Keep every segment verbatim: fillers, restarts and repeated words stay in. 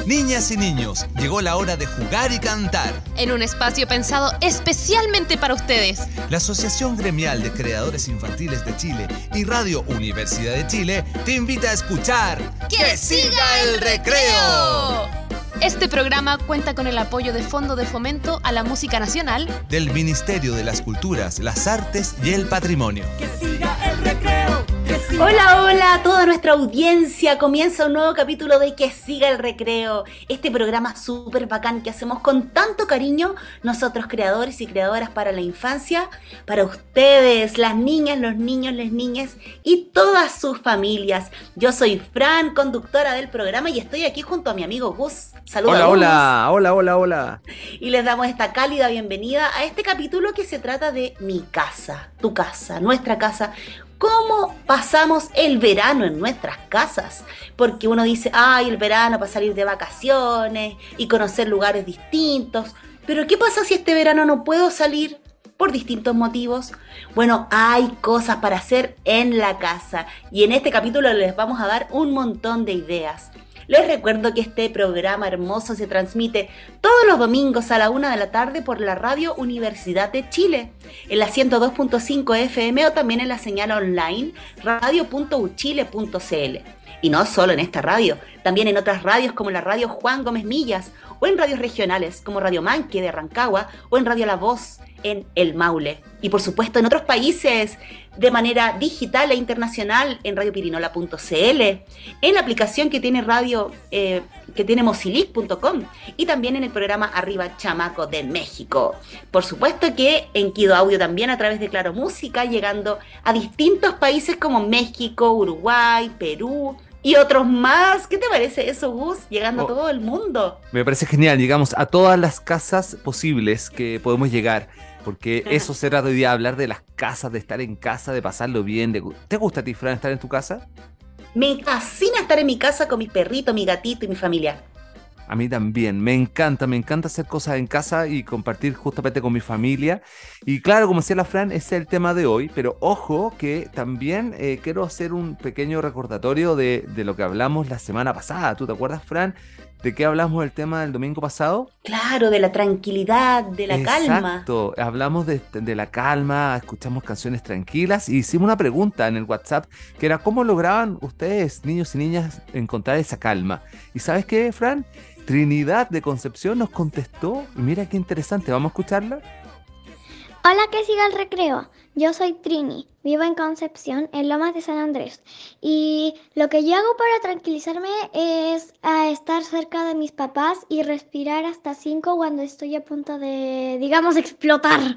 Niñas y niños, llegó la hora de jugar y cantar. En un espacio pensado especialmente para ustedes. La Asociación Gremial de Creadores Infantiles de Chile y Radio Universidad de Chile te invita a escuchar ¡Que siga el recreo! Este programa cuenta con el apoyo de Fondo de Fomento a la Música Nacional del Ministerio de las Culturas, las Artes y el Patrimonio. ¡Que siga el recreo! Hola, hola a toda nuestra audiencia. Comienza un nuevo capítulo de Que siga el recreo. Este programa súper bacán que hacemos con tanto cariño nosotros, creadores y creadoras para la infancia, para ustedes, las niñas, los niños, las niñas y todas sus familias. Yo soy Fran, conductora del programa, y estoy aquí junto a mi amigo Gus. Saludos. Hola, hola, hola, hola, hola. Y les damos esta cálida bienvenida a este capítulo que se trata de mi casa, tu casa, nuestra casa. ¿Cómo pasamos el verano en nuestras casas? Porque uno dice, ay, el verano para salir de vacaciones y conocer lugares distintos. Pero ¿qué pasa si este verano no puedo salir por distintos motivos? Bueno, hay cosas para hacer en la casa y en este capítulo les vamos a dar un montón de ideas. Les recuerdo que este programa hermoso se transmite todos los domingos a la una de la tarde por la Radio Universidad de Chile, en la ciento dos punto cinco F M o también en la señal online radio punto u chile punto c l. Y no solo en esta radio, también en otras radios como la Radio Juan Gómez Millas, o en radios regionales como Radio Manque de Rancagua, o en Radio La Voz en El Maule. Y por supuesto en otros países de manera digital e internacional en radio pirinola punto c l, en la aplicación que tiene radio, eh, que tiene mozilic punto com, y también en el programa Arriba Chamaco de México. Por supuesto que en Kido Audio también a través de Claro Música, llegando a distintos países como México, Uruguay, Perú y otros más. ¿Qué te parece eso, Gus? Llegando oh, a todo el mundo. Me parece genial, llegamos a todas las casas posibles que podemos llegar, porque Ajá. eso se trata hoy día, hablar de las casas, de estar en casa, de pasarlo bien. De... ¿Te gusta a ti, Fran, estar en tu casa? Me fascina estar en mi casa con mi perrito, mi gatito y mi familia. A mí también, me encanta, me encanta hacer cosas en casa y compartir justamente con mi familia. Y claro, como decía la Fran, ese es el tema de hoy, pero ojo que también eh, quiero hacer un pequeño recordatorio de, de lo que hablamos la semana pasada. ¿Tú te acuerdas, Fran, de qué hablamos del tema del domingo pasado? Claro, de la tranquilidad, de la Exacto. calma. Exacto, hablamos de, de la calma, escuchamos canciones tranquilas y hicimos una pregunta en el WhatsApp que era ¿cómo lograban ustedes, niños y niñas, encontrar esa calma? ¿Y sabes qué, Fran? Trinidad de Concepción nos contestó, y mira qué interesante, ¿vamos a escucharla? Hola, que siga el recreo. Yo soy Trini, vivo en Concepción, en Lomas de San Andrés. Y lo que yo hago para tranquilizarme es a estar cerca de mis papás y respirar hasta cinco cuando estoy a punto de, digamos, explotar.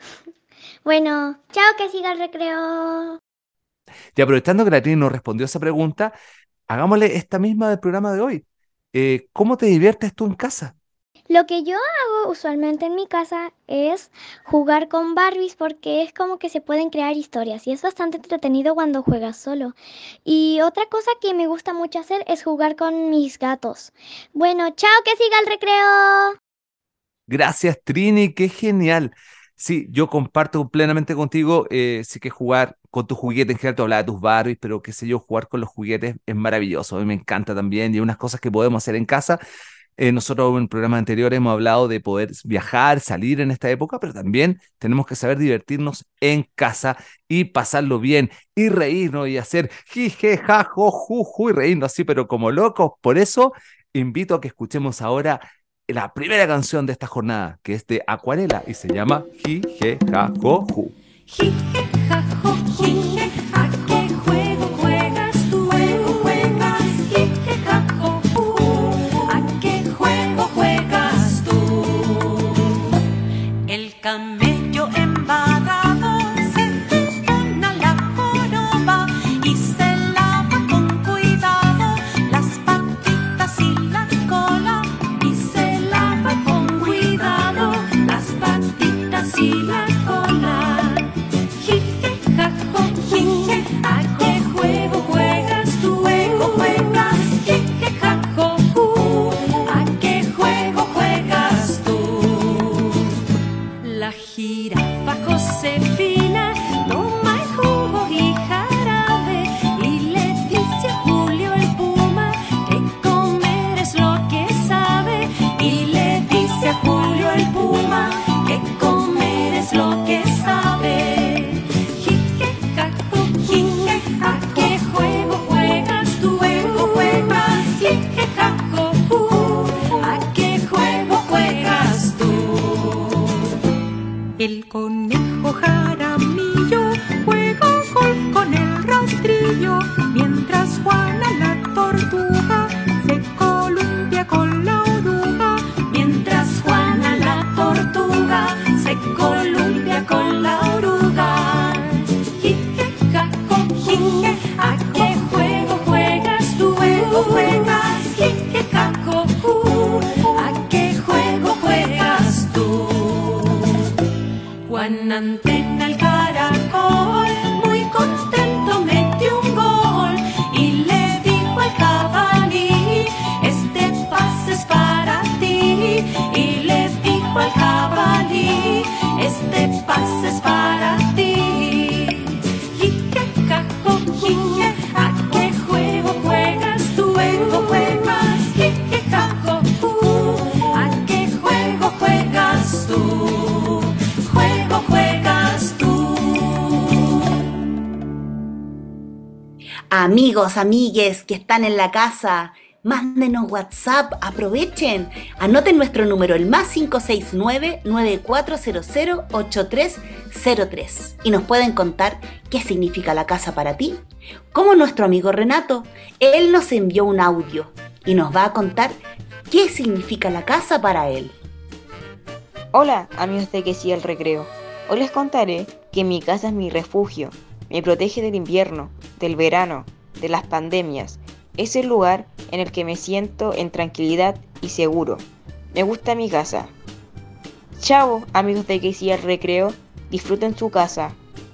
Bueno, chao, que siga el recreo. Y aprovechando que la Trini nos respondió esa pregunta, hagámosle esta misma del programa de hoy. Eh, ¿Cómo te diviertes tú en casa? Lo que yo hago usualmente en mi casa es jugar con Barbies porque es como que se pueden crear historias y es bastante entretenido cuando juegas solo. Y otra cosa que me gusta mucho hacer es jugar con mis gatos. Bueno, chao, que siga el recreo. Gracias, Trini, qué genial. Sí, yo comparto plenamente contigo, eh, sí que jugar con tus juguetes, en general tú hablabas de tus Barbies, pero qué sé yo, jugar con los juguetes es maravilloso, a mí me encanta también y hay unas cosas que podemos hacer en casa. Eh, nosotros en programas anteriores hemos hablado de poder viajar, salir en esta época, pero también tenemos que saber divertirnos en casa y pasarlo bien y reírnos y hacer jije, ja, jo, ju, ju y reírnos así, pero como locos. Por eso invito a que escuchemos ahora la primera canción de esta jornada, que es de Acuarela y se llama Jije, ja, jo, ju. Jije, ja, jo, ju. ¿A qué juego juegas tú? Juego juegas. Jije, ja, jo, ju. ¿A qué juego juegas tú? El camello embarrado se pone a la joroba y se lava con cuidado las patitas y la cola. Y se lava con cuidado las patitas y la cola. Jije, ja, una antena el caracol, muy contento metió un gol y le dijo al jabalí, este pase es para ti. Y le dijo al jabalí, este pase es para ti. Jijejajo, jije, ¿a qué juego juegas tú? Juego juegas, jijejajo, uh, ¿a qué juego juegas tú? Juego juegas tú. Amigos, amigues que están en la casa, mándenos WhatsApp, aprovechen. Anoten nuestro número, el más cinco seis nueve, nueve cuatro cero cero, ocho tres cero tres. Y nos pueden contar qué significa la casa para ti. Como nuestro amigo Renato, él nos envió un audio y nos va a contar qué significa la casa para él. Hola, amigos de Que Siga el Recreo. Hoy les contaré que mi casa es mi refugio. Me protege del invierno, del verano, de las pandemias. Es el lugar en el que me siento en tranquilidad y seguro. Me gusta mi casa. Chao, amigos de Que Siga el Recreo. Disfruten su casa.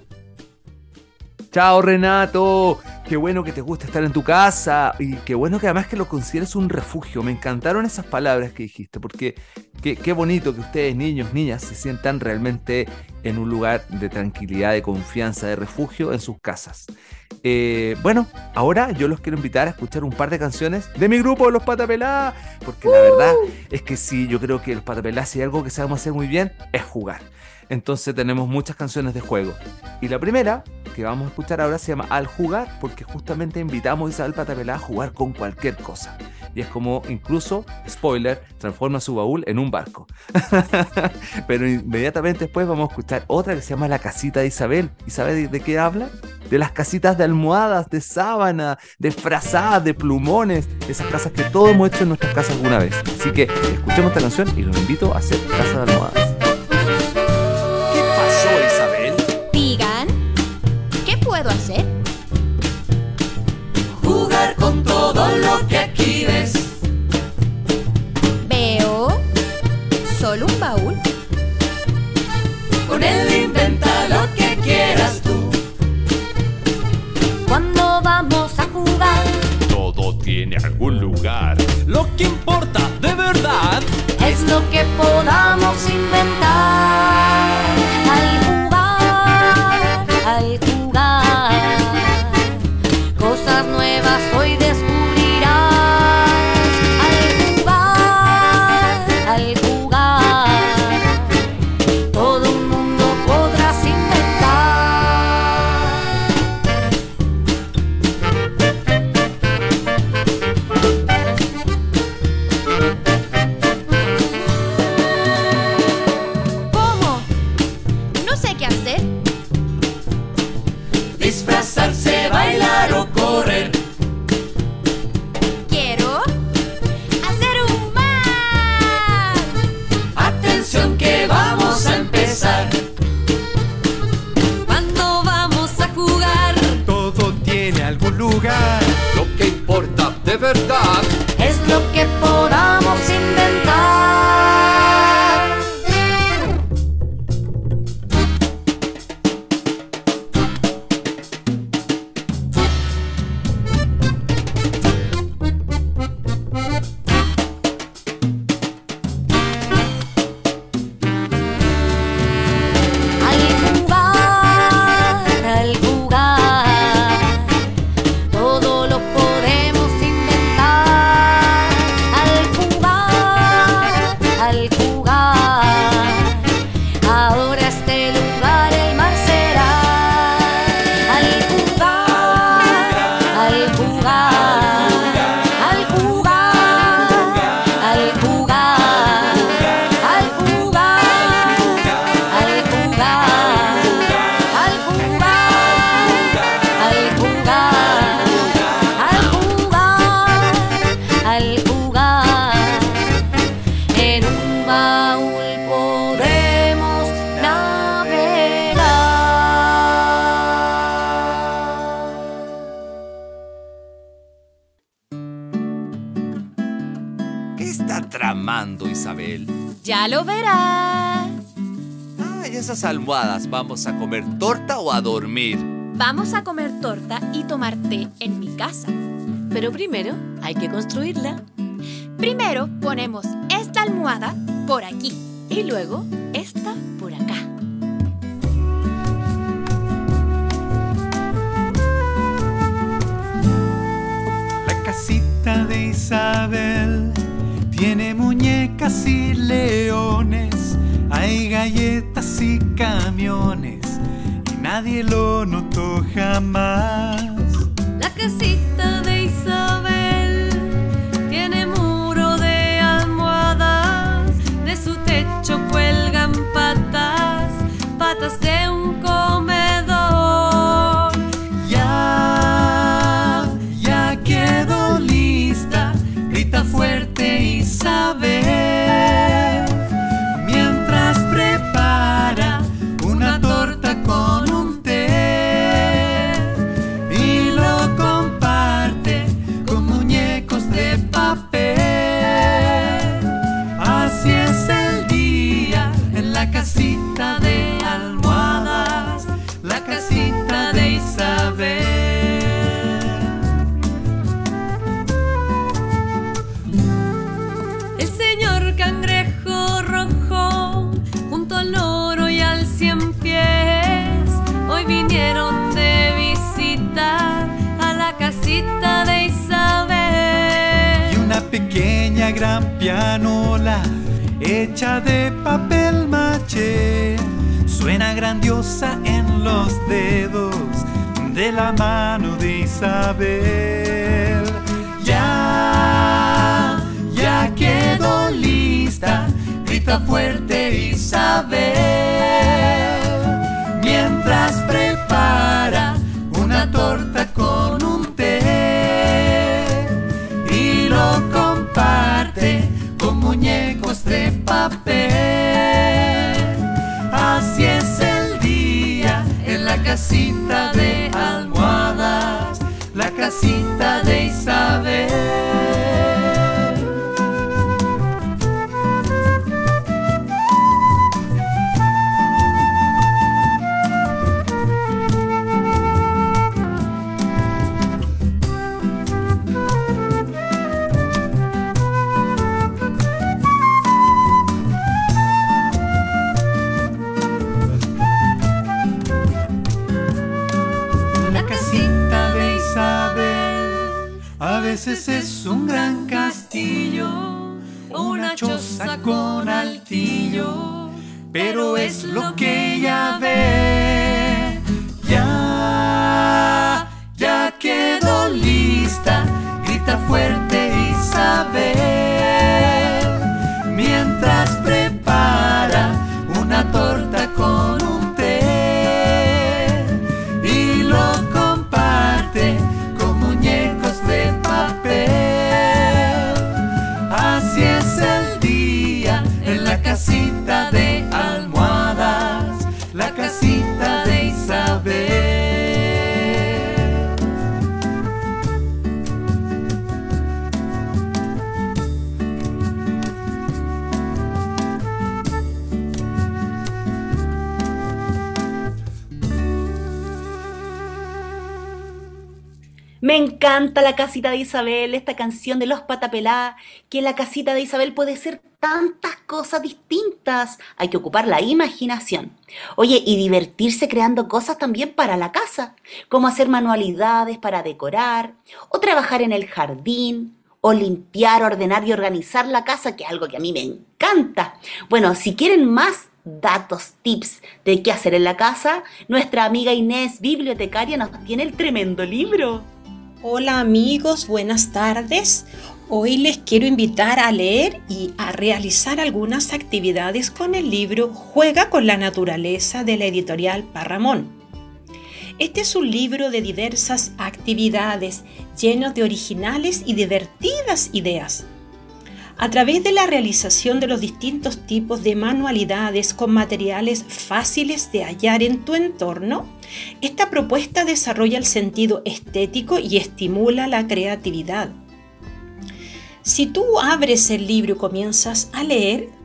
Chao, Renato. Qué bueno que te gusta estar en tu casa y qué bueno que además que lo consideres un refugio. Me encantaron esas palabras que dijiste porque qué, qué bonito que ustedes, niños, niñas, se sientan realmente en un lugar de tranquilidad, de confianza, de refugio en sus casas. Eh, bueno, ahora yo los quiero invitar a escuchar un par de canciones de mi grupo, Los Patapelá, porque la verdad es que sí, yo creo que Los Patapelá, si hay algo que sabemos hacer muy bien, es jugar. Entonces tenemos muchas canciones de juego. Y la primera que vamos a escuchar ahora se llama Al Jugar, porque justamente invitamos a Isabel Patapelá a jugar con cualquier cosa. Y es como, incluso, spoiler, transforma su baúl en un barco. Pero inmediatamente después vamos a escuchar otra que se llama La Casita de Isabel. ¿Y sabe de, de qué habla? De las casitas de almohadas, de sábana, de frazadas, de plumones, esas casas que todos hemos hecho en nuestras casas alguna vez. Así que escuchemos esta canción y los invito a hacer casa de almohadas. ¿Qué pasó, Isabel? Digan, ¿qué puedo hacer? Jugar con todo lo que aquí ves. Veo solo un baúl. Con él inventa lo que quieras tú. Cuando vamos a jugar, Todo tiene algún lugar. Lo que importa de verdad es lo que podamos inventar. Al jugar, al jugar, cosas nuevas hoy descubrirás. Al jugar, al jugar, todo un mundo podrás inventar. ¿Cómo? No sé qué hacer. Disfrazarse, bailar o correr. Quiero hacer un mar. Atención que vamos a empezar. Cuando vamos a jugar, todo tiene algún lugar. Lo que importa de verdad es lo que podamos inventar. Al jugar, al jugar, todo lo podemos inventar. Al jugar, al jugar, ahora este lugar el mar será. Al jugar, al jugar, al jugar, al jugar, al jugar, al jugar, al jugar, al jugar, al jugar, en un baúl podemos navegar. ¿Qué está tramando, Isabel? Ya lo verás. Ah, y esas almohadas, ¿vamos a comer torta o a dormir? Vamos a comer torta y tomar té en mi casa. Pero primero hay que construirla. Primero ponemos esta almohada por aquí. Y luego esta por acá. La casita de Isabel tiene muñecas y leones, hay galletas y camiones, y nadie lo notó jamás. La casita de Isabel tiene muro de almohadas, de su techo cuelgan patas, patas de un comedor. Ya, ya quedó lista, grita fuerte Isabel, mientras prepara una torta con un té y lo comparte con muñecos de papel. Así es el día en la casita de almohadas, la casita de Isabel. El señor Cangrejo Rojo, junto al loro y al cien pies, hoy vinieron de visitar a la casita de Isabel. Y una pequeña gran pianola hecha de papel maché suena grandiosa en los dedos de la mano de Isabel. Ya, ya quedó lista, grita fuerte Isabel, mientras prepara una torta con un té y lo comparte con muñecos de papel. Así es el día en la casita de almohadas, la casita de Isabel. La casita de Isabel a veces es un gran castillo o una choza con altillo, pero es lo que ella ve. Ya, ya quedó lista, grita fuerte Isabel, mientras prepara una torta con un té y lo comparte con muñecos de papel. Así es el día en la casita de almohadas, la casita de Isabel. Me encanta la casita de Isabel, esta canción de Los Patapelá, que la casita de Isabel puede ser tantas cosas distintas. Hay que ocupar la imaginación. Oye, y divertirse creando cosas también para la casa, como hacer manualidades para decorar, o trabajar en el jardín, o limpiar, ordenar y organizar la casa, que es algo que a mí me encanta. Bueno, si quieren más datos, tips de qué hacer en la casa, nuestra amiga Inés, bibliotecaria, nos tiene el tremendo libro. Hola amigos, buenas tardes. Hoy les quiero invitar a leer y a realizar algunas actividades con el libro Juega con la naturaleza de la editorial Parramón. Este es un libro de diversas actividades lleno de originales y divertidas ideas. A través de la realización de los distintos tipos de manualidades con materiales fáciles de hallar en tu entorno, esta propuesta desarrolla el sentido estético y estimula la creatividad. Si tú abres el libro y comienzas a leer,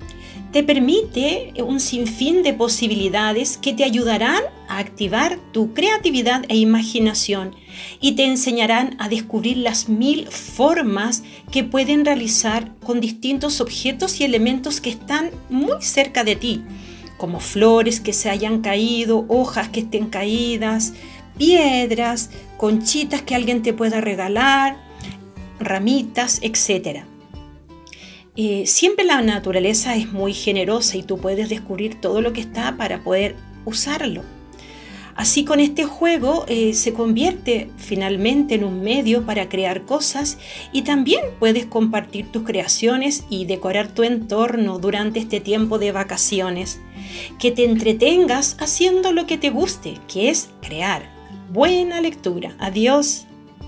te permite un sinfín de posibilidades que te ayudarán a activar tu creatividad e imaginación y te enseñarán a descubrir las mil formas que pueden realizar con distintos objetos y elementos que están muy cerca de ti, como flores que se hayan caído, hojas que estén caídas, piedras, conchitas que alguien te pueda regalar, ramitas, etcétera. Eh, siempre la naturaleza es muy generosa y tú puedes descubrir todo lo que está para poder usarlo. Así, con este juego eh, se convierte finalmente en un medio para crear cosas y también puedes compartir tus creaciones y decorar tu entorno durante este tiempo de vacaciones. Que te entretengas haciendo lo que te guste, que es crear. Buena lectura. Adiós.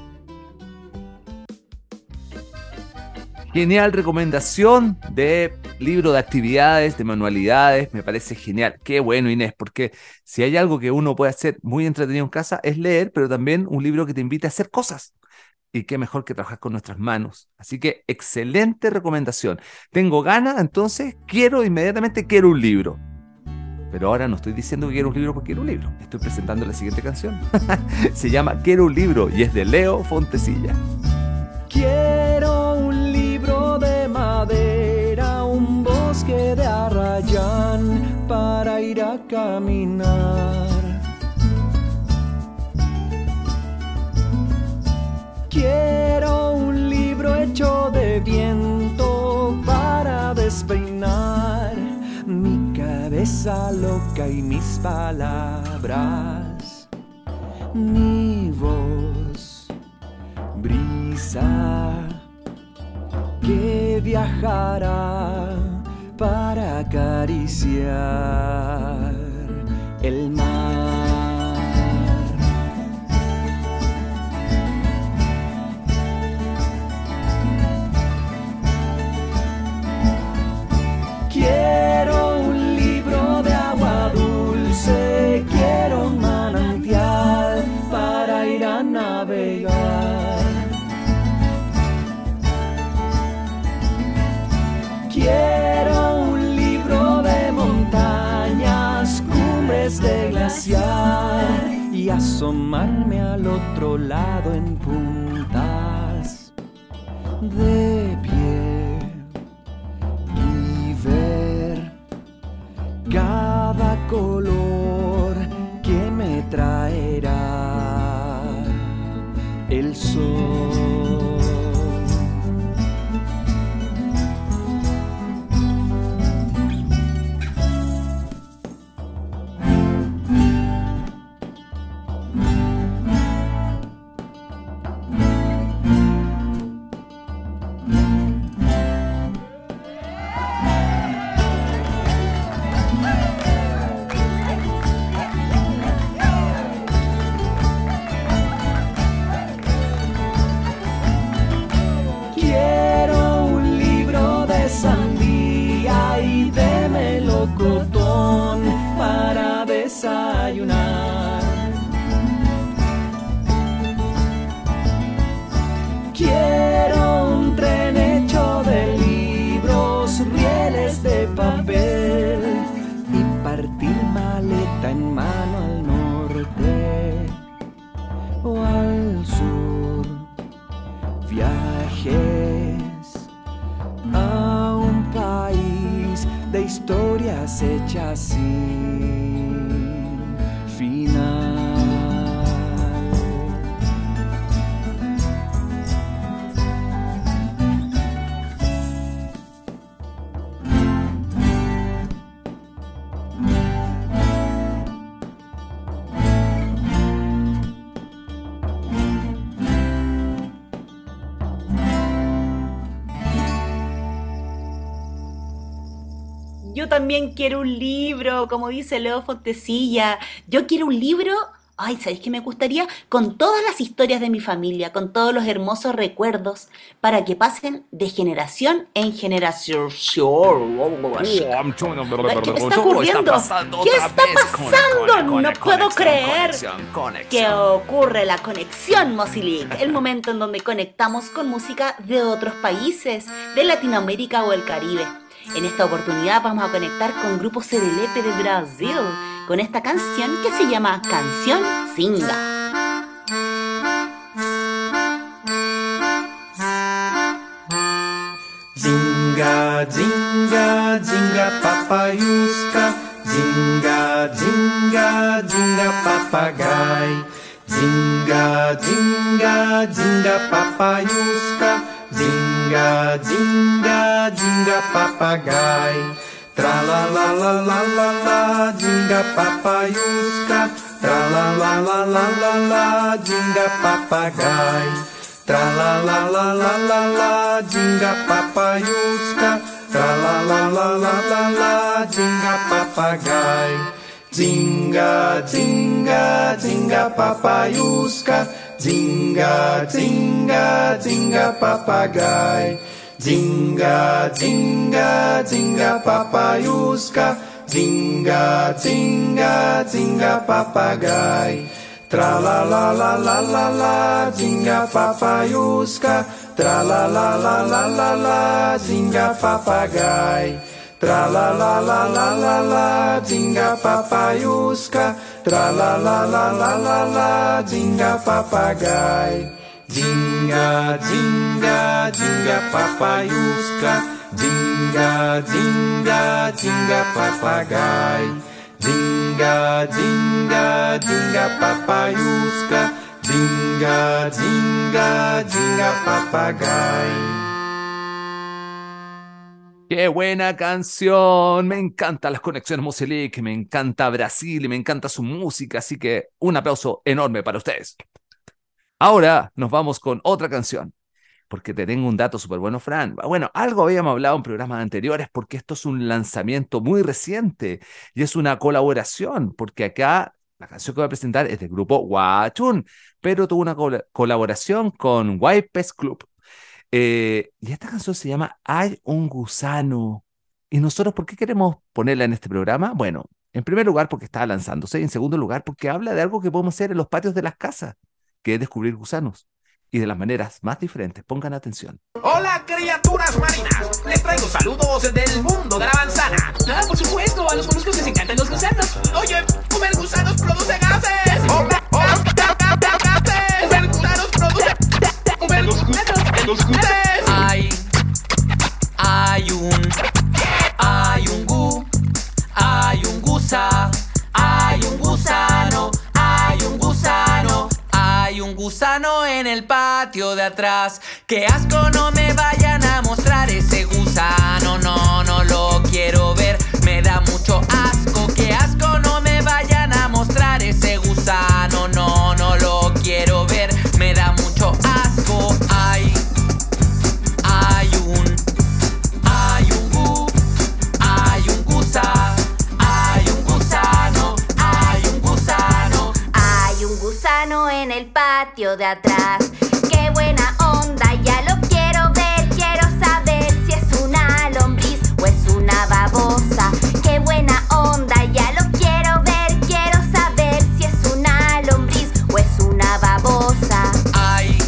Genial recomendación de libro de actividades, de manualidades, me parece genial. Qué bueno, Inés, porque si hay algo que uno puede hacer muy entretenido en casa es leer, pero también un libro que te invite a hacer cosas. Y qué mejor que trabajar con nuestras manos. Así que excelente recomendación. Tengo ganas, entonces quiero inmediatamente, quiero un libro. Pero ahora no estoy diciendo que quiero un libro porque quiero un libro. Estoy presentando la siguiente canción. Se llama Quiero un libro y es de Leo Fontecilla. Quiero un libro de madera, un bosque de arrayán para ir a caminar. Quiero un libro hecho de viento para despeinar mi cabeza loca y mis palabras. Mi voz, brisa que viajará para acariciar el mar. Quiero un libro de agua dulce, quiero un manantial para ir a navegar. Quiero un libro de montañas, cumbres de glaciar y asomarme al otro lado en puntas de pie y ver cada color que me traerá el sol. Desayunar. Quiero un tren hecho de libros, rieles de papel y partir maleta en mano al norte o al sur. Viajes a un país de historias hechas sin final. Yo también quiero un libro, como dice Leo Fontecilla. Yo quiero un libro, ay, ¿sabéis qué me gustaría? Con todas las historias de mi familia, con todos los hermosos recuerdos, para que pasen de generación en generación. ¿Qué está ocurriendo? ¿Qué está pasando? No puedo creer que ocurre la conexión Mozilic, el momento en donde conectamos con música de otros países, de Latinoamérica o el Caribe. En esta oportunidad vamos a conectar con Grupo Serelepe de Brasil con esta canción que se llama Canción Zinga. Zinga, zinga, zinga, papaiusca. Zinga, zinga, zinga, papagaio. Zinga, zinga, zinga, papaiusca. Zinga, zinga, zinga, papagaio. Tra la la la la la la, zinga, papaiusca. Tra la la la la la la, zinga, papagaio. Tra la la la la la la, zinga, papaiusca. Tra la la la la la la, zinga, papagaio. Zinga, zinga, zinga, papaiusca. Zinga, zinga, zinga, papagaio. Zinga, zinga, zinga, papaiusca. Zinga, zinga, zinga, papagaio. Tra la la la la la la, zinga, papaiusca. Tra la la la la la la, zinga, papagaio. Tra la la la la la la, zinga, papaiusca. Tra la la la la la la, zinga, papagaio. Zinga, zinga, zinga, papaiusca. Zinga, zinga, zinga, papagaio. Zinga, zinga, zinga, papaiusca. Zinga, zinga, zinga, papagaio. ¡Qué buena canción! Me encantan las conexiones Moselic, me encanta Brasil y me encanta su música, así que un aplauso enorme para ustedes. Ahora nos vamos con otra canción, porque te tengo un dato súper bueno, Fran. Bueno, algo habíamos hablado en programas anteriores, porque esto es un lanzamiento muy reciente y es una colaboración, porque acá la canción que voy a presentar es del grupo Huachún, pero tuvo una col- colaboración con Wipes Club. Eh, y esta canción se llama Hay un gusano. ¿Y nosotros por qué queremos ponerla en este programa? Bueno, en primer lugar porque está lanzándose, y en segundo lugar porque habla de algo que podemos hacer en los patios de las casas, que es descubrir gusanos, y de las maneras más diferentes. Pongan atención. Hola, criaturas marinas. Les traigo saludos del mundo de la manzana. Ah, por supuesto, a los moluscos les encantan los gusanos. Oye, comer gusanos produce gases. ¡Oh, oh, gases! ¡Comer gusanos produce... ¡Comer gusanos! ¡Los gusanos! Hay... Hay un... Hay un gu... Hay un gusa... Hay un gusano... Hay un gusano... Hay un gusano en el patio de atrás. ¡Qué asco! No me vayan a mostrar ese gusano. No, no lo quiero ver. Me da mucho asco. ¡Qué asco! No me vayan a mostrar ese gusano. No, no lo quiero ver. Me da mucho asco. Hay... Hay un... Hay un gu... Hay un gusa... Hay un gusano... Hay un gusano... Hay un gusano en el patio de atrás. ¡Qué buena onda! Ya lo quiero ver. Quiero saber si es una lombriz o es una babosa. ¡Qué buena onda! Ya lo quiero ver. Quiero saber si es una lombriz o es una babosa. Hay...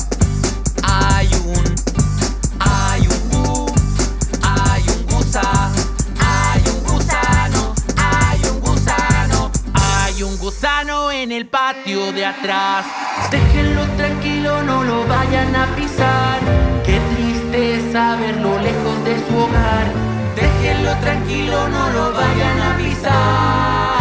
Hay un... Hay un gu... Hay un gusa... Hay un gusano... Hay un gusano... Hay un gusano en el patio de atrás. Déjenlo tranquilo, no lo vayan a pisar. Qué triste es saberlo lejos de su hogar. Déjenlo tranquilo, no lo vayan a pisar.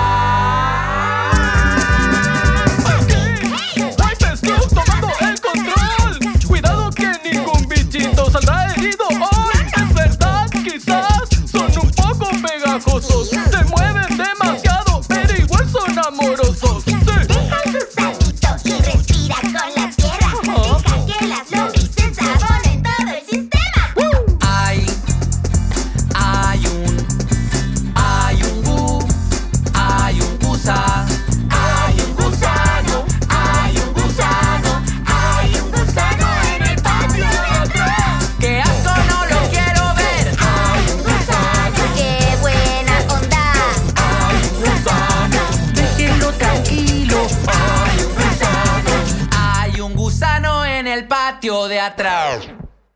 ¡Wipes Club tomando el control! ¡Cuidado que ningún bichito saldrá herido hoy! Es verdad, quizás son un poco pegajosos. Se mueven demasiado, pero igual son amorosos. ¡Sí! Deja el gusanito y respira con la tierra. Deja que las lombrices saboren todo el sistema. Hay... Hay un... Hay un gu... Hay un gusa... Hay un gusano... Hay un gusano... Hay un gusano en el patio de atrás. ¡Qué asco! No lo quiero ver. Hay un gusano. ¡Qué buena onda! Hay un gusano. Déjenlo tranquilo. Hay un gusano. Hay un gusano en el patio de atrás.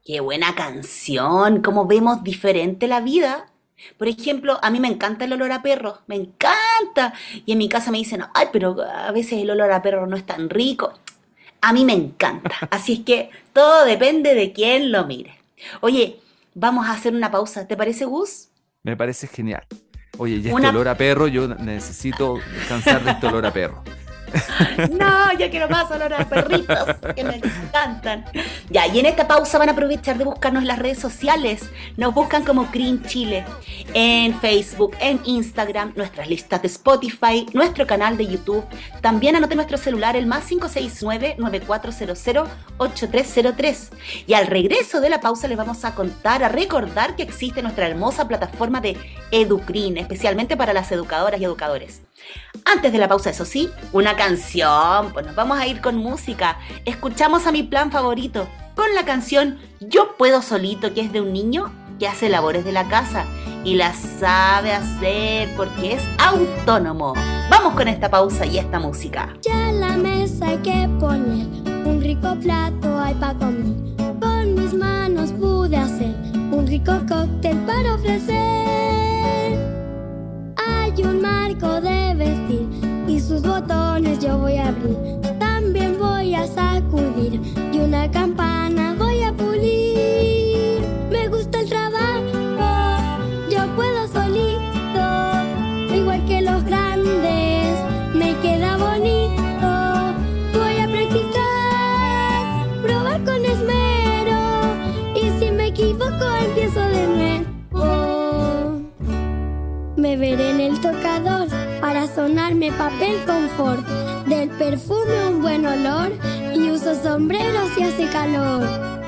Qué buena canción, cómo vemos diferente la vida. Por ejemplo, a mí me encanta el olor a perro, me encanta. Y en mi casa me dicen, ay, pero a veces el olor a perro no es tan rico. A mí me encanta. Así es que todo depende de quién lo mire. Oye, vamos a hacer una pausa, ¿te parece, Gus? Me parece genial. Oye, y este Una- olor a perro, yo necesito descansar de este olor a perro. No, ya quiero más olor a perritos, que me encantan. Ya, y en esta pausa van a aprovechar de buscarnos en las redes sociales. Nos buscan como Green Chile en Facebook, en Instagram, nuestras listas de Spotify, nuestro canal de YouTube. También anoten nuestro celular, el más cinco seis nueve, nueve cuatro cero cero, ocho tres cero tres. Y al regreso de la pausa les vamos a contar, a recordar que existe nuestra hermosa plataforma de Educrin, especialmente para las educadoras y educadores. Antes de la pausa, eso sí, una canción, pues nos vamos a ir con música. Escuchamos a mi plan favorito con la canción Yo Puedo Solito, que es de un niño que hace labores de la casa y las sabe hacer porque es autónomo. Vamos con esta pausa y esta música. Ya en la mesa hay que poner un rico plato hay para comer. Con mis manos pude hacer un rico cóctel para ofrecer. Hay un marco de vestir y sus botones yo voy a abrir. También voy a sacudir y una campana voy a pulir. Me gusta el trabajo, yo puedo solito, igual que los grandes, me queda bonito. Voy a practicar, probar con esmero y si me equivoco empiezo de nuevo. Me veré en el tocador para sonarme papel confort. Del perfume un buen olor y uso sombreros si hace calor.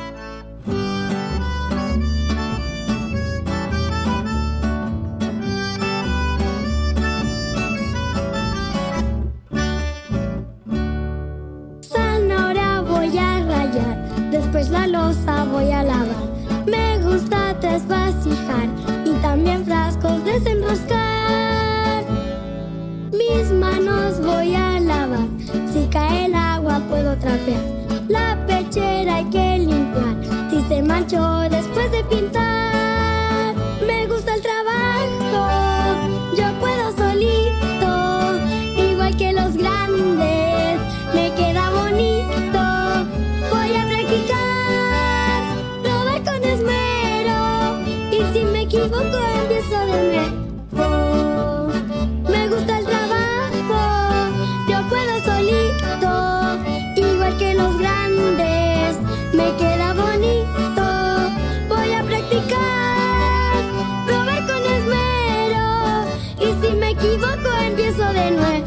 Zanahoria voy a rallar, después la loza voy a lavar. Me gusta desvasijar y también frascos desenroscar. Mis manos voy a lavar, si cae el agua puedo trapear. La pechera hay que limpiar, si se manchó después de pintar. Me gusta el trabajo, yo puedo solito, igual que los grandes, me queda bonito. Voy a practicar, probar con esmero y si me equivoco empiezo de nuevo. Me gusta el trabajo, yo puedo solito, igual que los grandes, me queda bonito. Voy a practicar, probar con esmero y si me equivoco empiezo de nuevo.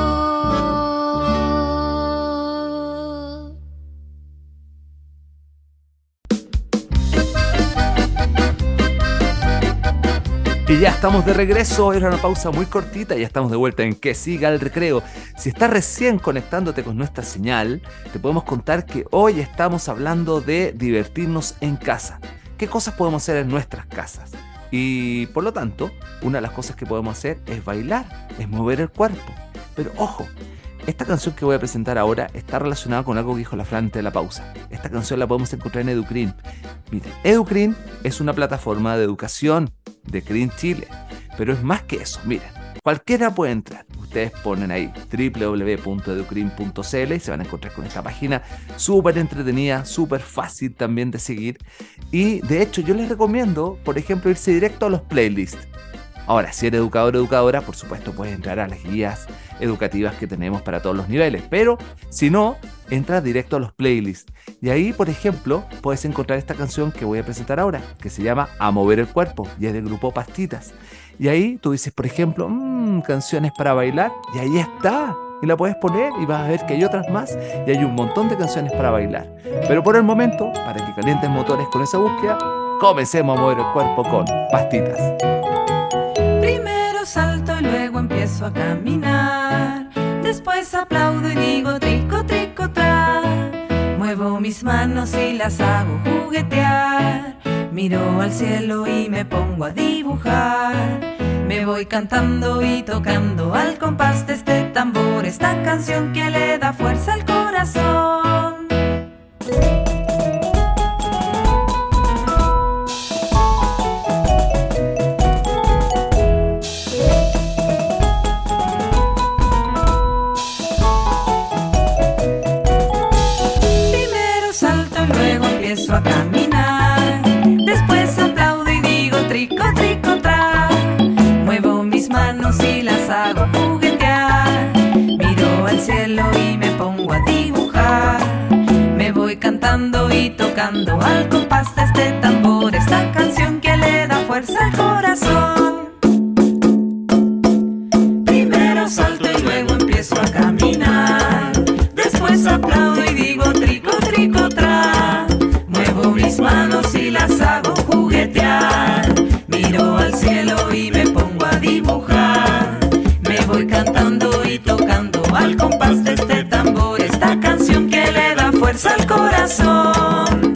Y ya estamos de regreso, era una pausa muy cortita, ya estamos de vuelta en Que Siga el Recreo. Si estás recién conectándote con nuestra señal, te podemos contar que hoy estamos hablando de divertirnos en casa. ¿Qué cosas podemos hacer en nuestras casas? Y por lo tanto, una de las cosas que podemos hacer es bailar, es mover el cuerpo. Pero ojo, esta canción que voy a presentar ahora está relacionada con algo que dijo la Fran antes de la pausa. Esta canción la podemos encontrar en Educrin. Miren, Educrin es una plataforma de educación de Green Chile, pero es más que eso. Miren, cualquiera puede entrar. Ustedes ponen ahí doble u doble u doble u punto educrin punto c l y se van a encontrar con esta página súper entretenida, súper fácil también de seguir. Y de hecho yo les recomiendo, por ejemplo, irse directo a los playlists. Ahora, si eres educador o educadora, por supuesto puedes entrar a las guías educativas que tenemos para todos los niveles, pero si no, entra directo a los playlists. Y ahí, por ejemplo, puedes encontrar esta canción que voy a presentar ahora, que se llama A Mover el Cuerpo, y es del grupo Pastitas. Y ahí tú dices, por ejemplo, mmm, canciones para bailar, y ahí está. Y la puedes poner y vas a ver que hay otras más, y hay un montón de canciones para bailar. Pero por el momento, para que calienten motores con esa búsqueda, comencemos a mover el cuerpo con Pastitas. Primero salto y luego empiezo a caminar. Después aplaudo y digo trico, trico, tra. Muevo mis manos y las hago juguetear. Miro al cielo y me pongo a dibujar. Me voy cantando y tocando al compás de este tambor, esta canción que le da fuerza al corazón. empiezo a caminar. Después aplaudo y digo trico, trico, tra. Muevo mis manos y las hago juguetear. Miro al cielo y me pongo a dibujar. Me voy cantando y tocando al compás de este tambor, esta canción que le da fuerza al corazón. Primero salto y luego empiezo a caminar. Después aplaudo y digo trico, trico, tra. Muevo mis manos y las hago juguetear. Miro al cielo y me pongo a dibujar. Me voy cantando y tocando al compás de este tambor, esta canción que le da fuerza al corazón.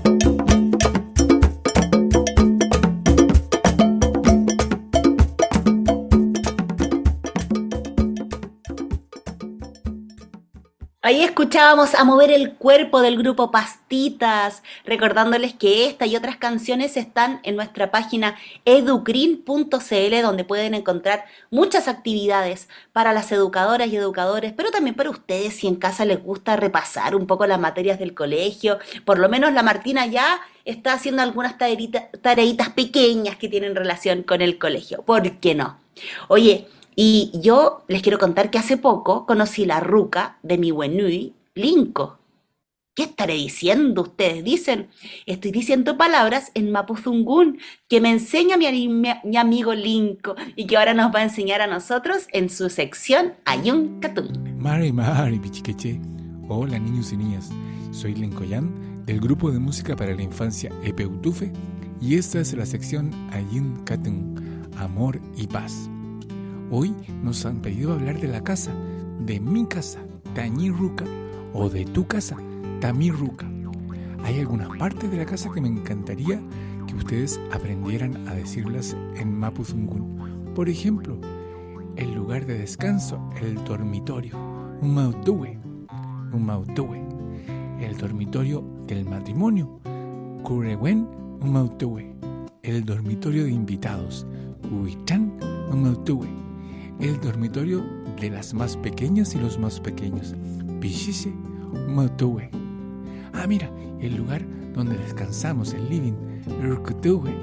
Ahí escuchábamos A Mover el Cuerpo del grupo Pastitas, recordándoles que esta y otras canciones están en nuestra página educrin punto c l, donde pueden encontrar muchas actividades para las educadoras y educadores, pero también para ustedes si en casa les gusta repasar un poco las materias del colegio. Por lo menos la Martina ya está haciendo algunas tareitas, tareitas pequeñas que tienen relación con el colegio. ¿Por qué no? Oye, y yo les quiero contar que hace poco conocí la ruca de mi Wenui, Linco. ¿Qué estaré diciendo? Ustedes dicen. Estoy diciendo palabras en mapuzungún que me enseña mi, mi, mi amigo Linco y que ahora nos va a enseñar a nosotros en su sección Ayun Katun. Mari Mari Pichiqueche. Hola niños y niñas. Soy Lincoyan del grupo de música para la infancia Epeutufe y esta es la sección Ayun Katun, Amor y Paz. Hoy nos han pedido hablar de la casa, de mi casa, Tañirruca, o de tu casa, Tamirruca. Hay algunas partes de la casa que me encantaría que ustedes aprendieran a decirlas en mapuzungún. Por ejemplo, el lugar de descanso, el dormitorio, un mautue, un mautue. El dormitorio del matrimonio, Kurewen, un mautue. El dormitorio de invitados, Huichan, un mautue. El dormitorio de las más pequeñas y los más pequeños, Pichiche, un mautue. Ah, mira, el lugar donde descansamos, el living, Rukutue.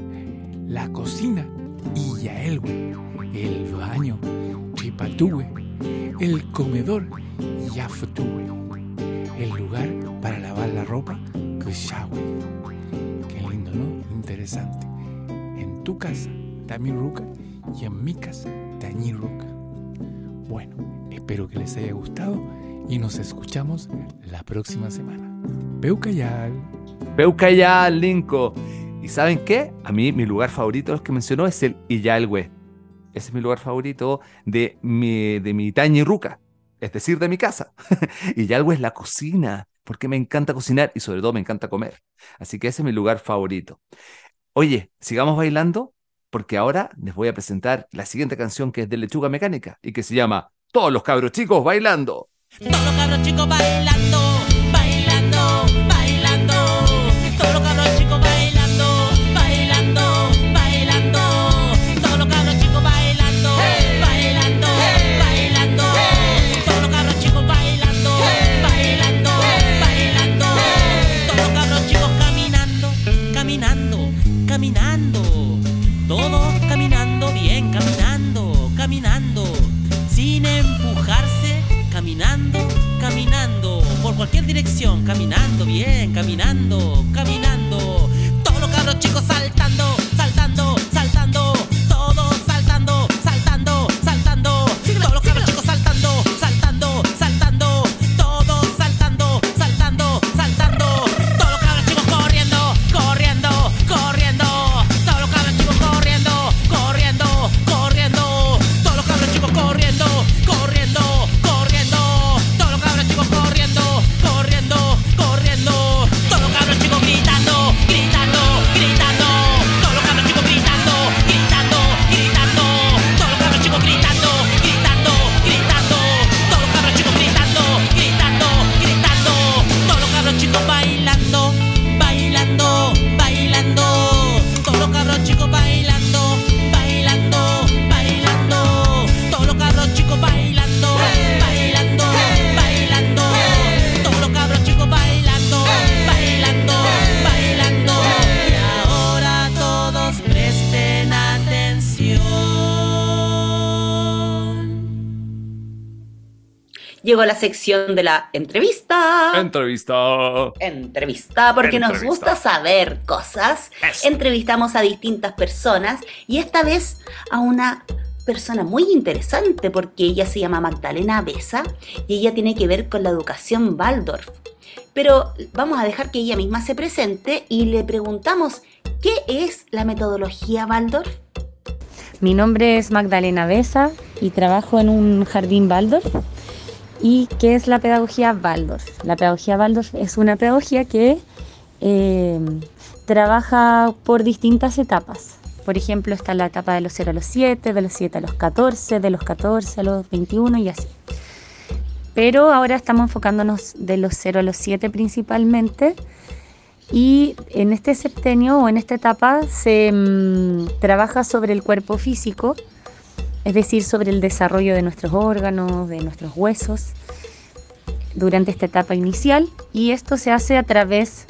La cocina, Iyaelwe. El baño, Chipatue. El comedor, Yafutue. El lugar para lavar la ropa, Kushawe. Qué lindo, ¿no? Interesante. En tu casa, Tamirruca, y en mi casa, Tañirruca. Bueno, espero que les haya gustado y nos escuchamos la próxima semana. Peucayal. Peucayal, Linco. ¿Y saben qué? A mí mi lugar favorito de los que mencionó es el Iyalwe. Ese es mi lugar favorito de mi, de mi Tañirruca, es decir, de mi casa. Iyalwe es la cocina, porque me encanta cocinar y sobre todo me encanta comer. Así que ese es mi lugar favorito. Oye, sigamos bailando, porque ahora les voy a presentar la siguiente canción que es de Lechuga Mecánica y que se llama Todos los cabros chicos bailando. Todos los cabros chicos bailando, bailando, bailando. Todos los cabros chicos bailando, bailando, bailando. Todos los cabros chicos bailando, bailando, bailando. Todos los cabros chicos bailando, bailando, bailando. Todos los cabros chicos caminando, caminando, caminando. Todos caminando bien, caminando, caminando, sin empujarse, caminando, caminando, por cualquier dirección, caminando bien, caminando, caminando. Todos los cabros chicos saltando, saltando, saltando, todos saltando, saltando, saltando. Todos los cabros chicos saltando, saltando, saltando, todos saltando, saltando, saltando. Todos los cabros chicos corriendo, corriendo, corriendo. Todos los cabros chicos corriendo, corriendo, corriendo. Todos los cabros chicos corriendo, corriendo, corriendo. Todos los cabros chicos corriendo, corriendo, corriendo. Todos los cabros chicos gritando, gritando, gritando. Llegó la sección de la entrevista. Entrevista. Entrevista, porque Entrevista. nos gusta saber cosas. Eso. Entrevistamos a distintas personas y esta vez a una persona muy interesante porque ella se llama Magdalena Besa y ella tiene que ver con la educación Waldorf. Pero vamos a dejar que ella misma se presente y le preguntamos ¿qué es la metodología Waldorf? Mi nombre es Magdalena Besa y trabajo en un jardín Waldorf. ¿Y qué es la pedagogía Waldorf? La pedagogía Waldorf es una pedagogía que eh, trabaja por distintas etapas. Por ejemplo, está la etapa de los cero a los siete, de los siete a los catorce, de los catorce a los veintiuno y así. Pero ahora estamos enfocándonos de los cero a los siete principalmente. Y en este septenio o en esta etapa se mmm, trabaja sobre el cuerpo físico, es decir, sobre el desarrollo de nuestros órganos, de nuestros huesos, durante esta etapa inicial. Y esto se hace a través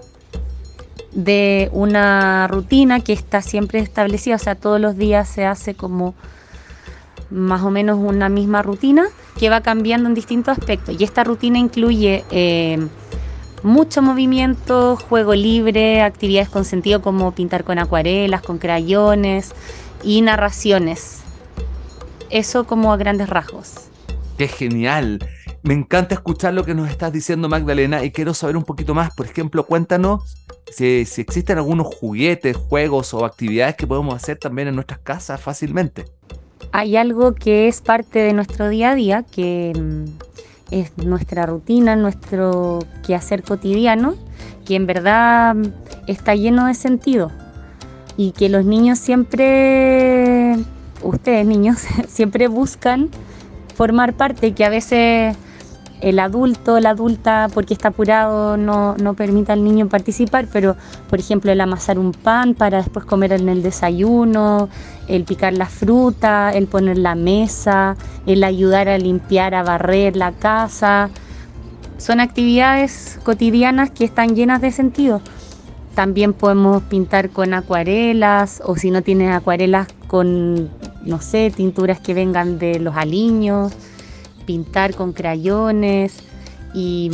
de una rutina que está siempre establecida, o sea, todos los días se hace como más o menos una misma rutina que va cambiando en distintos aspectos. Y esta rutina incluye eh, mucho movimiento, juego libre, actividades con sentido como pintar con acuarelas, con crayones y narraciones. Eso como a grandes rasgos. ¡Qué genial! Me encanta escuchar lo que nos estás diciendo, Magdalena, y quiero saber un poquito más. Por ejemplo, cuéntanos si, si existen algunos juguetes, juegos o actividades que podemos hacer también en nuestras casas fácilmente. Hay algo que es parte de nuestro día a día, que mm, es nuestra rutina, nuestro quehacer cotidiano, que en verdad mm, está lleno de sentido y que los niños siempre, ustedes niños, siempre buscan formar parte, que a veces el adulto, la adulta, porque está apurado, no, no permite al niño participar, pero por ejemplo el amasar un pan para después comer en el desayuno, el picar la fruta, el poner la mesa, el ayudar a limpiar, a barrer la casa, son actividades cotidianas que están llenas de sentido. También podemos pintar con acuarelas, o si no tienen acuarelas, con, no sé, tinturas que vengan de los aliños, pintar con crayones y,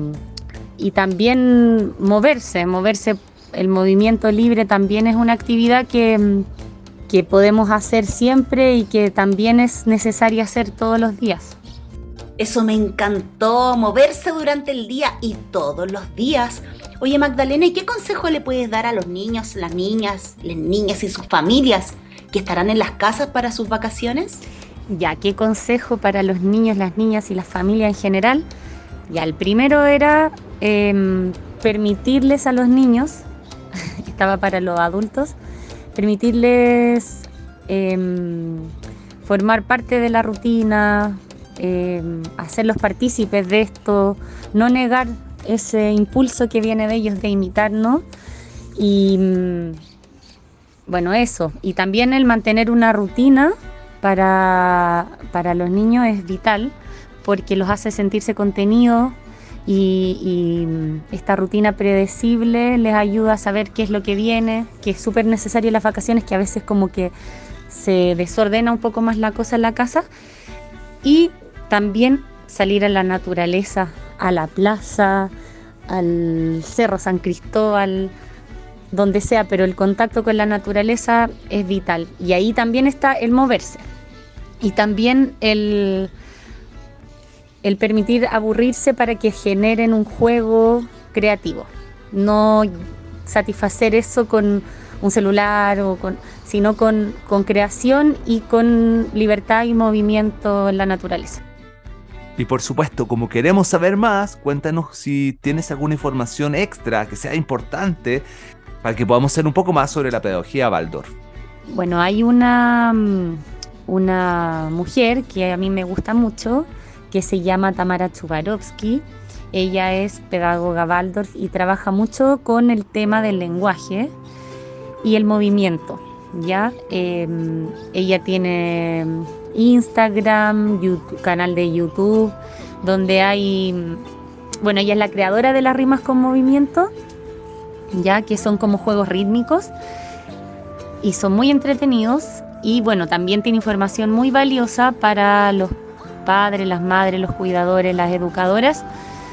y también moverse, moverse, el movimiento libre también es una actividad que, que podemos hacer siempre y que también es necesaria hacer todos los días. Eso me encantó, moverse durante el día y todos los días. Oye Magdalena, ¿y qué consejo le puedes dar a los niños, las niñas, las niñas y sus familias que estarán en las casas para sus vacaciones? Ya, ¿qué consejo para los niños, las niñas y la familia en general? Ya, el primero era eh, permitirles a los niños, estaba para los adultos, permitirles eh, formar parte de la rutina, eh, hacerlos partícipes de esto, no negar ese impulso que viene de ellos de imitarnos y bueno, eso. Y también el mantener una rutina para, para los niños es vital porque los hace sentirse contenidos y, y esta rutina predecible les ayuda a saber qué es lo que viene, que es súper necesario en las vacaciones, que a veces como que se desordena un poco más la cosa en la casa. Y también salir a la naturaleza, a la plaza, al Cerro San Cristóbal, donde sea, pero el contacto con la naturaleza es vital. Y ahí también está el moverse. Y también el, el permitir aburrirse para que generen un juego creativo. No satisfacer eso con un celular, o con, sino con, con creación y con libertad y movimiento en la naturaleza. Y por supuesto, como queremos saber más, cuéntanos si tienes alguna información extra que sea importante para que podamos saber un poco más sobre la pedagogía Waldorf. Bueno, hay una, una mujer que a mí me gusta mucho, que se llama Tamara Chubarovsky. Ella es pedagoga Waldorf y trabaja mucho con el tema del lenguaje y el movimiento, ¿ya? Eh, ella tiene Instagram, YouTube, canal de YouTube, donde hay, bueno, ella es la creadora de las rimas con movimiento, ya que son como juegos rítmicos y son muy entretenidos y bueno, también tiene información muy valiosa para los padres, las madres, los cuidadores, las educadoras,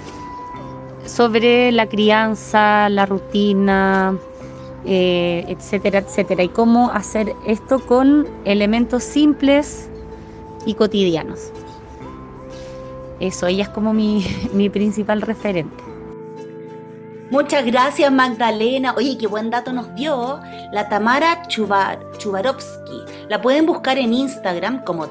sobre la crianza, la rutina, eh, etcétera, etcétera, y cómo hacer esto con elementos simples y cotidianos. Eso, ella es como mi, mi principal referente. Muchas gracias, Magdalena. Oye, qué buen dato nos dio la Tamara Chubar, Chubarovsky. La pueden buscar en Instagram como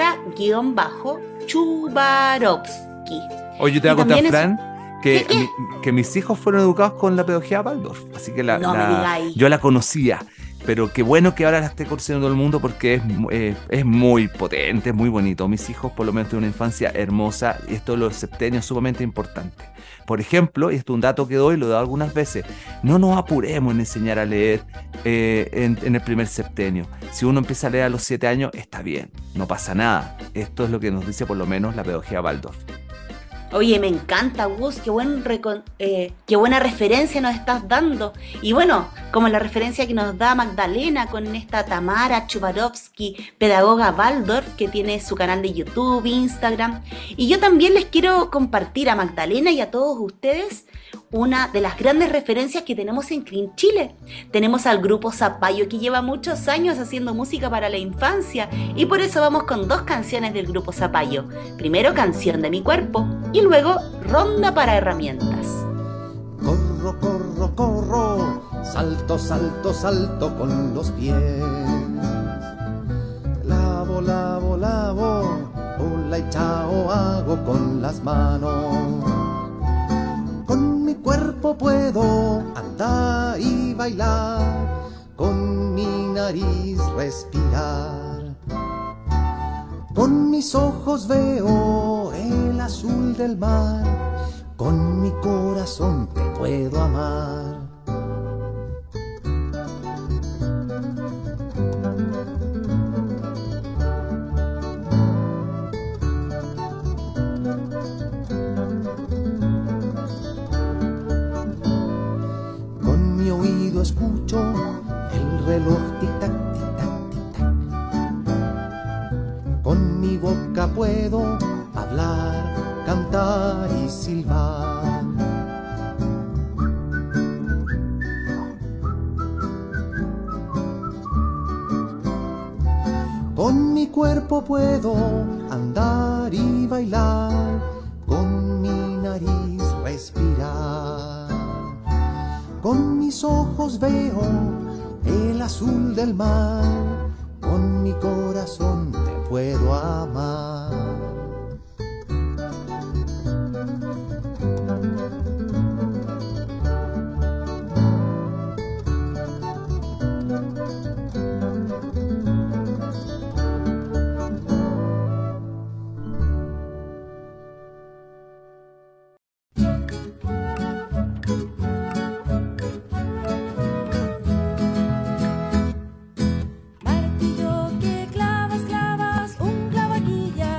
Tamara-Chubarovsky. Oye, yo te voy a Y contar, también es- Fran, que, ¿Qué, qué? mi- que mis hijos fueron educados con la pedagogía Waldorf, así que la, No me la- digáis. yo la conocía, pero qué bueno que ahora la esté conociendo todo el mundo porque es, mu- eh, es muy potente, es muy bonito. Mis hijos por lo menos tuvieron una infancia hermosa y esto de los septenios es sumamente importante. Por ejemplo, y esto es un dato que doy, lo he dado algunas veces, no nos apuremos en enseñar a leer eh, en, en el primer septenio. Si uno empieza a leer a los siete años, está bien, no pasa nada. Esto es lo que nos dice por lo menos la pedagogía Waldorf. Oye, me encanta, Gus, qué, buen recon- eh, qué buena referencia nos estás dando. Y bueno, como la referencia que nos da Magdalena con esta Tamara Chubarovsky, pedagoga Waldorf, que tiene su canal de YouTube, Instagram. Y yo también les quiero compartir a Magdalena y a todos ustedes una de las grandes referencias que tenemos en Clean Chile. Tenemos al grupo Zapallo, que lleva muchos años haciendo música para la infancia, y por eso vamos con dos canciones del grupo Zapallo. Primero, Canción de mi cuerpo, y luego Ronda para herramientas. Corro, corro, corro, salto, salto, salto con los pies. Lavo, lavo, lavo, hola y chao hago con las manos. Con mi cuerpo puedo andar y bailar, con mi nariz respirar. Con mis ojos veo el azul del mar, con mi corazón te puedo amar. Con mi oído escucho el reloj tic-tac, tic-tac, tic-tac. Con mi boca puedo hablar, cantar y silbar. Con mi cuerpo puedo andar y bailar, con mi nariz respirar. Con mis ojos veo el azul del mar, con mi corazón te puedo amar. Martillo que clavas, clavas, un clavo aquí y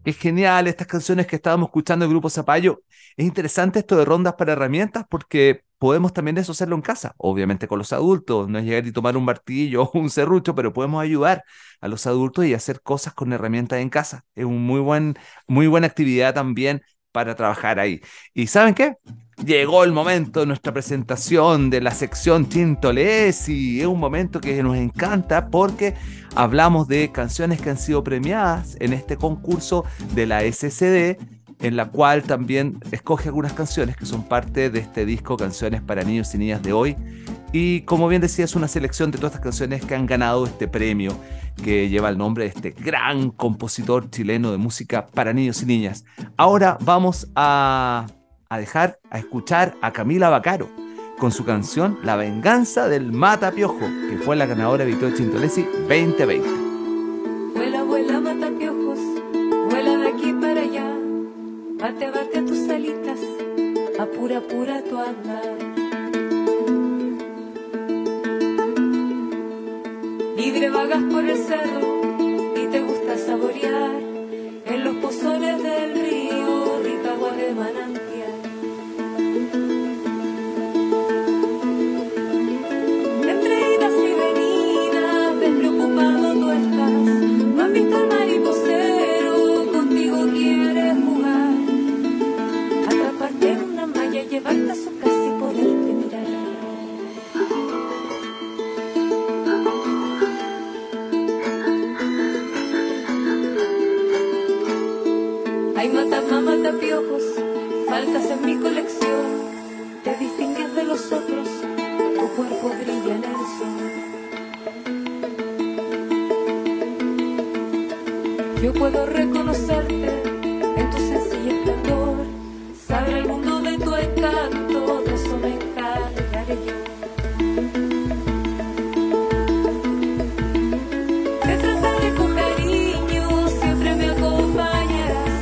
Qué genial estas canciones que estábamos escuchando del Grupo Zapallo. Es interesante esto de rondas para herramientas porque podemos también eso hacerlo en casa, obviamente con los adultos, no es llegar y tomar un martillo o un serrucho, pero podemos ayudar a los adultos y hacer cosas con herramientas en casa. Es un muy buen, muy buena actividad también para trabajar ahí. ¿Y saben qué? Llegó el momento de nuestra presentación de la sección Chintolesi. Es un momento que nos encanta porque hablamos de canciones que han sido premiadas en este concurso de la S C D, en la cual también escoge algunas canciones que son parte de este disco Canciones para Niños y Niñas de hoy. Y como bien decía, es una selección de todas estas canciones que han ganado este premio que lleva el nombre de este gran compositor chileno de música para niños y niñas. Ahora vamos a, a dejar, a escuchar a Camila Vaccaro con su canción La Venganza del Matapiojo, que fue la ganadora de Victoria Chintolesi veinte veinte. Vuela, vuela, matapiojos, vuela de aquí para allá, bate, bate a tus alitas, apura, apura tu andar. Libre vagas por el cerro y te gusta saborear en los pozones del río rica agua de manantial. Entre idas y venidas, despreocupado tú estás, no has visto al mariposero, contigo quiere jugar, atraparte en una malla, llevarte a su casa y poderte mirar. Hay mata, mata piojos, faltas en mi colección, te distingues de los otros, tu cuerpo brilla en el sol. Yo puedo reconocerte en tu sencillo esplendor, saber el mundo de tu encanto, de eso me encargaré yo. Te trataré con cariño, siempre me acompañarás.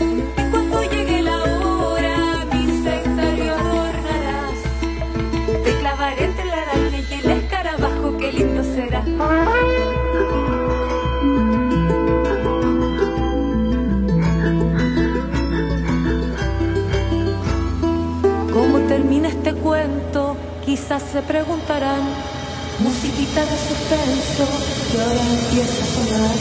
Entre la araña y el escarabajo, qué lindo será. ¿Cómo termina este cuento? Quizás se preguntarán. Musiquita de suspenso que ahora empieza a sonar.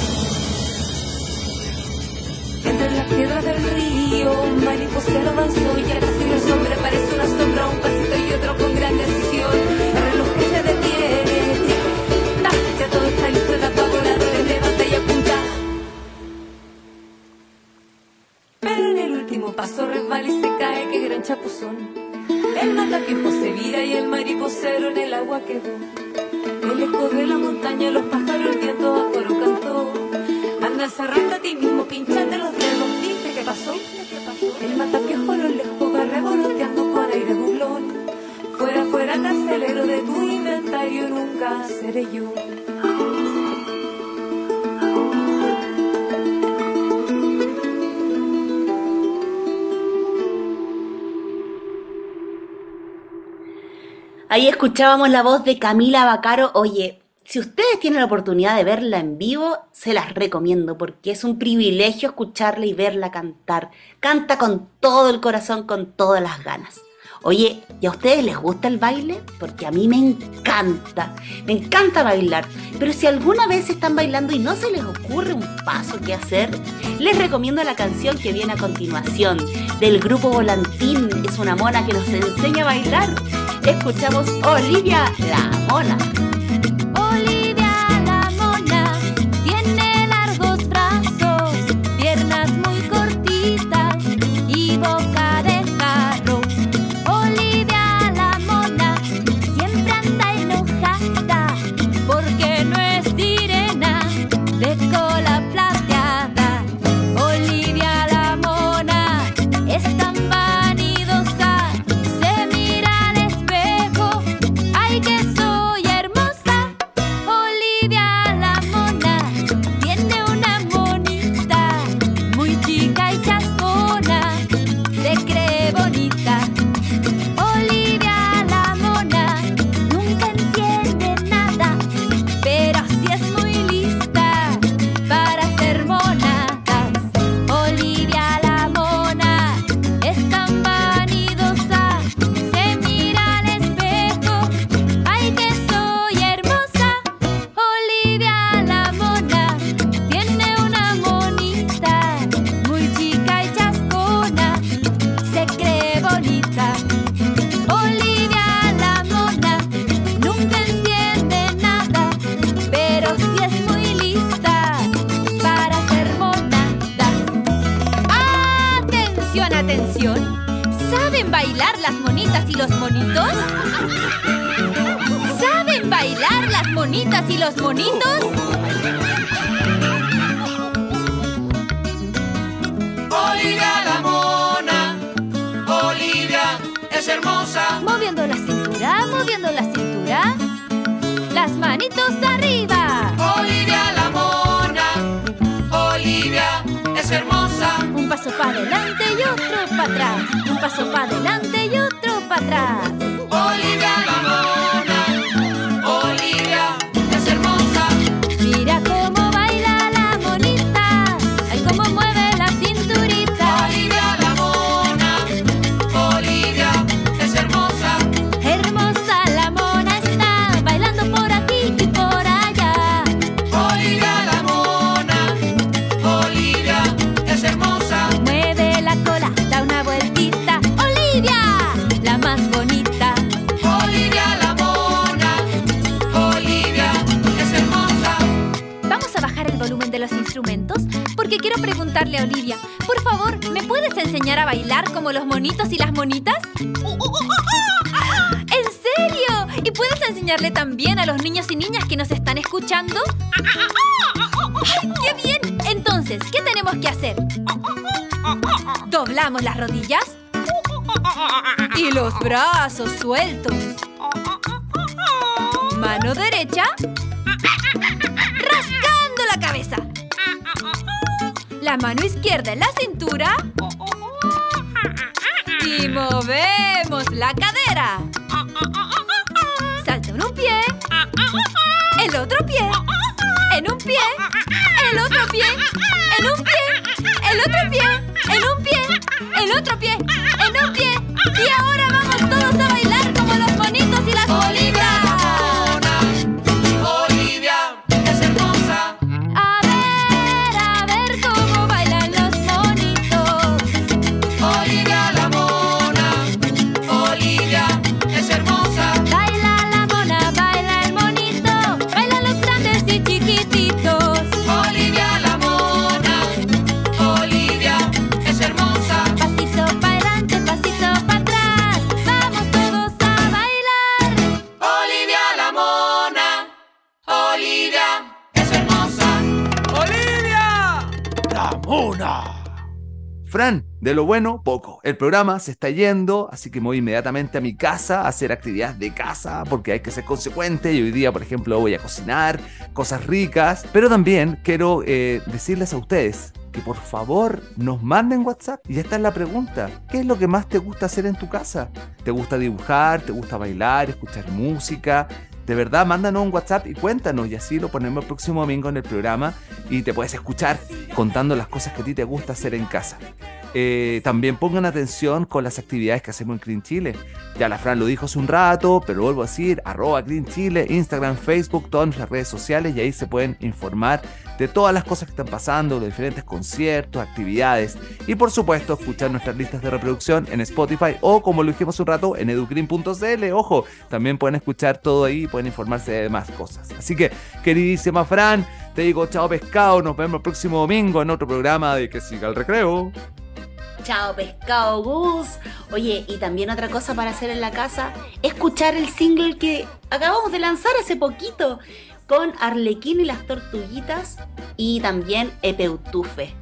Entre las piedras del río, un mariposero avanzó y ya casi el hombre parece una sombra, un pasito y otro con gran decisión. El reloj que se detiene, tic-tac, ya todo está listo, la voladores, levanta y apunta. Pero en el último paso resbala y se cae, qué gran chapuzón. El matapijo se vira y el mariposero en el agua quedó. El eco de la montaña, los pájaros, el viento a coro cantó. Anda encerrando a ti mismo, pinchate los dedos, dime qué pasó. El matapiojo a lo lejos va revoloteando con aire burlón. Fuera, fuera, carcelero de tu inventario, nunca seré yo. Ahí escuchábamos la voz de Camila Vaccaro. Oye, si ustedes tienen la oportunidad de verla en vivo, se las recomiendo porque es un privilegio escucharla y verla cantar. Canta con todo el corazón, con todas las ganas. Oye, ¿y a ustedes les gusta el baile? Porque a mí me encanta, me encanta bailar. Pero si alguna vez están bailando y no se les ocurre un paso que hacer, les recomiendo la canción que viene a continuación, del grupo Volantín. Es una mona que nos enseña a bailar. Escuchamos Olivia la Mona. Olivia la mona tiene largos brazos, piernas muy cortitas y boca de jarro. Olivia la mona siempre anda enojada porque no es sirena de cola plateada. Olivia la mona es tan vanidosa, se mira al espejo, ay que soy hermosa. ¿Saben bailar las monitas y los monitos? Olivia la mona, Olivia es hermosa. Moviendo la cintura, moviendo la cintura. Las manitos arriba. Olivia la mona, Olivia es hermosa. Un paso para adelante y otro para atrás. Un paso para adelante y otro para atrás. Olivia la mona, Olivia es hermosa. Mira cómo baila la monita. Ay, cómo mueve la cinturita. Olivia la mona, Olivia es hermosa. Hermosa la mona está bailando por aquí y por allá. Olivia la mona, Olivia es hermosa. Mueve la cola, da una vueltita. Olivia, la más bonita. Olivia la mona, Olivia es hermosa. Vamos a bajar el volumen de los instrumentos porque quiero preguntarle a Olivia. Por favor, ¿me puedes enseñar a bailar como los monitos y las monitas? ¿En serio? ¿Y puedes enseñarle también a los niños y niñas que nos están escuchando? ¡Ay, qué bien! Entonces, ¿qué tenemos que hacer? Doblamos las rodillas y los brazos sueltos. Mano derecha, rascando la cabeza. La mano izquierda en la cintura y movemos la cadera. Salta en un pie, el otro pie, en un pie, el otro pie, en un pie, el otro pie, en un pie, el otro pie, en un pie. Y ahora vamos todos a bailar como los monitos y las bolitas. Olivia es hermosa. A ver, a ver cómo bailan los monitos. Olivia la mona, Olivia es hermosa. Baila la mona, baila el monito. Bailan los grandes y chiquititos. Olivia la mona, Olivia es hermosa. Pasito para adelante, pasito para atrás. Vamos todos a bailar. Olivia la mona, Olivia es hermosa. ¡Olivia! ¡La mona! Fran, de lo bueno, poco. El programa se está yendo, así que me voy inmediatamente a mi casa a hacer actividades de casa, porque hay que ser consecuente. Y hoy día, por ejemplo, voy a cocinar cosas ricas. Pero también quiero eh, decirles a ustedes que por favor nos manden WhatsApp. Y esta es la pregunta: ¿qué es lo que más te gusta hacer en tu casa? ¿Te gusta dibujar? ¿Te gusta bailar? ¿Escuchar música? De verdad, mándanos un WhatsApp y cuéntanos, y así lo ponemos el próximo domingo en el programa y te puedes escuchar contando las cosas que a ti te gusta hacer en casa. Eh, también pongan atención con las actividades que hacemos en Clean Chile. Ya la Fran lo dijo hace un rato, pero vuelvo a decir, arroba Clean Chile, Instagram, Facebook, todas nuestras redes sociales, y ahí se pueden informar de todas las cosas que están pasando, de diferentes conciertos, actividades, y por supuesto escuchar nuestras listas de reproducción en Spotify o, como lo dijimos hace un rato, en educlean punto c l. Ojo, también pueden escuchar todo ahí, pueden informarse de demás cosas. Así que, queridísima Fran, te digo chao pescado, nos vemos el próximo domingo en otro programa de Que Siga el Recreo. Chao pescado Gus. Oye, y también otra cosa para hacer en la casa, escuchar el single que acabamos de lanzar hace poquito con Arlequín y las Tortuguitas y también Epeutufe.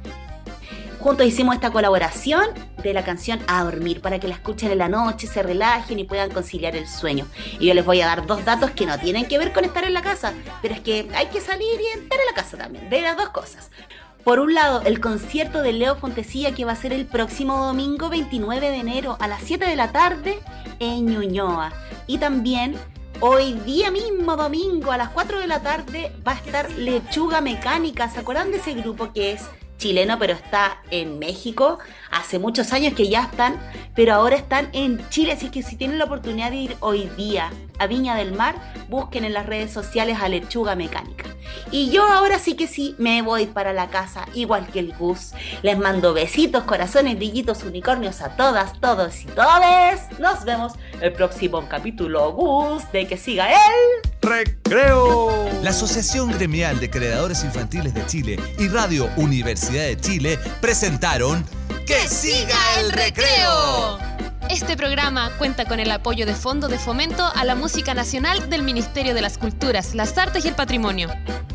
Juntos hicimos esta colaboración de la canción A Dormir para que la escuchen en la noche, se relajen y puedan conciliar el sueño. Y yo les voy a dar dos datos que no tienen que ver con estar en la casa, pero es que hay que salir y estar en la casa también, de las dos cosas. Por un lado, el concierto de Leo Fontecilla, que va a ser el próximo domingo veintinueve de enero a las siete de la tarde en Ñuñoa. Y también hoy día mismo, domingo, a las cuatro de la tarde, va a estar Lechuga Mecánica. ¿Se acuerdan de ese grupo que es chileno pero está en México? Hace muchos años que ya están, pero ahora están en Chile. Así que si tienen la oportunidad de ir hoy día a Viña del Mar, busquen en las redes sociales a Lechuga Mecánica. Y yo ahora sí que sí me voy para la casa, igual que el Gus. Les mando besitos, corazones, brillitos, unicornios a todas, todos y todes. Nos vemos el próximo capítulo, Gus, de Que Siga el Recreo. La Asociación Gremial de Creadores Infantiles de Chile y Radio Universidad de Chile presentaron Que Siga el Recreo. Este programa cuenta con el apoyo de Fondo de Fomento a la Música Nacional del Ministerio de las Culturas, las Artes y el Patrimonio.